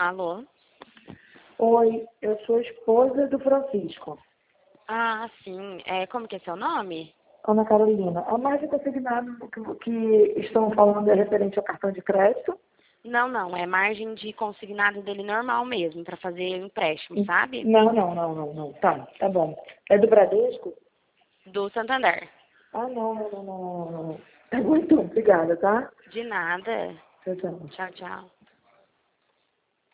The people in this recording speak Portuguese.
Alô? Oi, eu sou esposa do Francisco. Ah, sim. Como que é seu nome? Ana Carolina, a margem consignada que estão falando é referente ao cartão de crédito? Não, não. É margem de consignado dele normal mesmo, para fazer empréstimo, sabe? Não. Tá bom. É do Bradesco? Do Santander. Ah, não. Tá bom, então. Obrigada, tá? De nada. Tchau, tchau. Tchau, tchau.